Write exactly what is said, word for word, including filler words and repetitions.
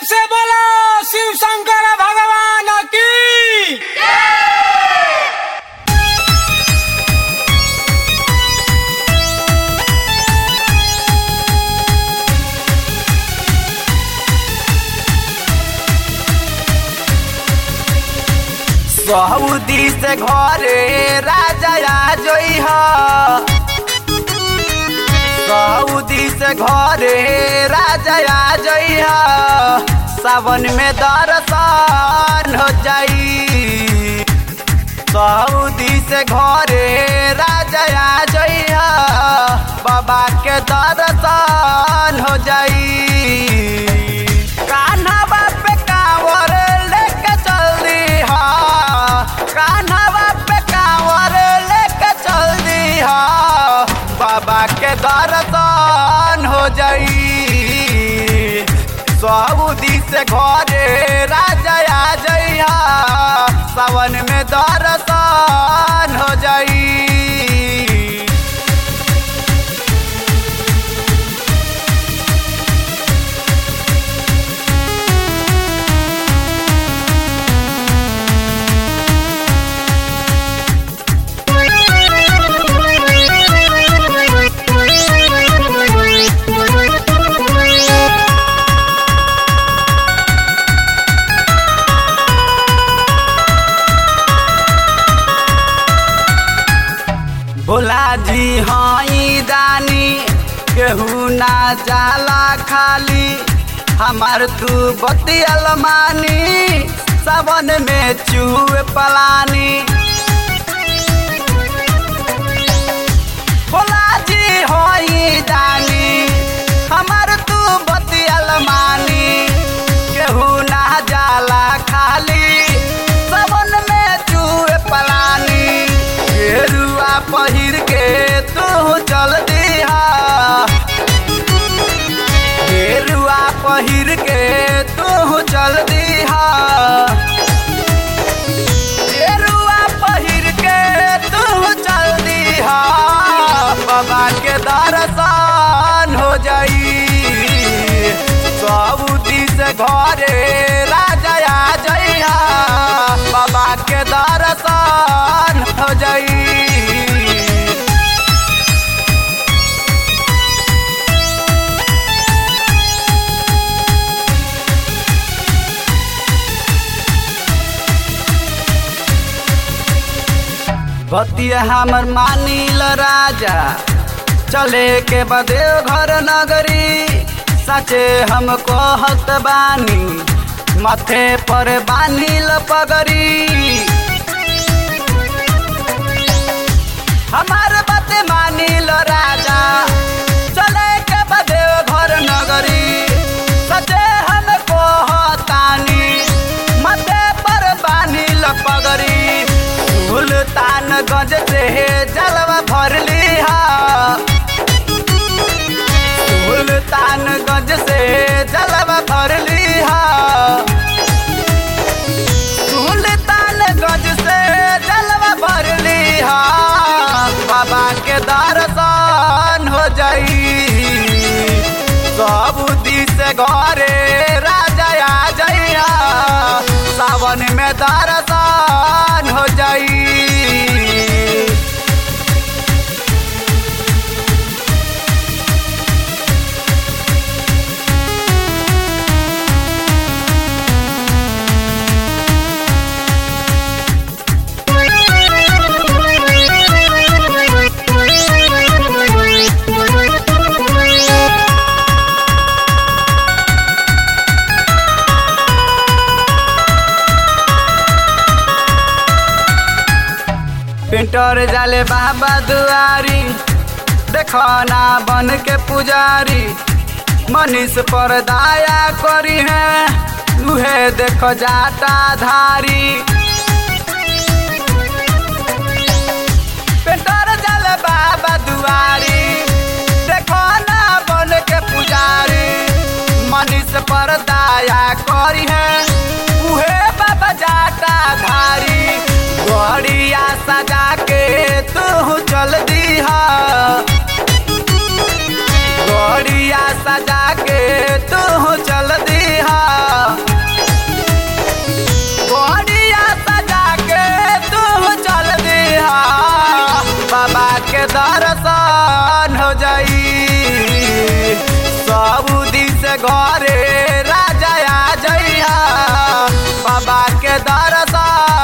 से बोलो शिव शंकर भगवान की। सऊदी से घरे राजा आ जोई ह सऊदी से घरे राजा आ जोई ह सावन में दर्शन हो जाई। सऊदी से घरे राजा आ जोई ह बाबा के दर्शन हो जाई। कान्हा बाप कांवर लेके चल दी हा कान्हा पे कांवर लेके चल दी हा बाबा के दर्शन हो जाई। सऊदी से घरे राजा आ जाई हा सावन में दर्शन हो जाई। भोला जी हई दानी केहू ना जाला खाली हमार तू बतियल मानी सावन में चूहे पलानी। भोला जी हई दानी हमार तू बतियल मानी केहू ना जाला खाली सावन में चूहे पलानी। गेरुआ पहिर के तू चल दिहा गेरुआ पहिर के तू चल दिहा गेरुआ पहिर के तू चल दिहा बाबा के दर्शन हो जाई। सऊदी से घरे राजा आ जाइहा बाबा के दर्शन हो जाई। बतिया हमर मानिल राजा चले के बदे घर नगरी सचे हम कहत बानी माथे पर बानिल पगड़ी। हमार बात मानिल राजा चले के बदे घर नगरी सचे हम कहतानी माथे पर बानिल पगड़ी। सुल्तानगंज से जलवा भर लिहा सुल्तानगंज से जलवा भर लिहा सुल्तानगंज से जलवा भर लिहा बाबा के दर्शन हो जाई। सऊदी से घरे राजा आ जाइहा सावन में दर्शन हो जाई। पिंटर जाले बाबा दुआरी देखना बन के पुजारी मनीष पर दया करी है उहे देखो जाटा धारी। पिंटर जाले बाबा दुआरी देखना बन के पुजारी मनीष पर दया करी है उहे बाबा जाटा धारी। गड़िया सजा के तू चल दिहा गड़िया सजा के तू चल दिहा घरे राजा आ जइहा बाबा के दर्शन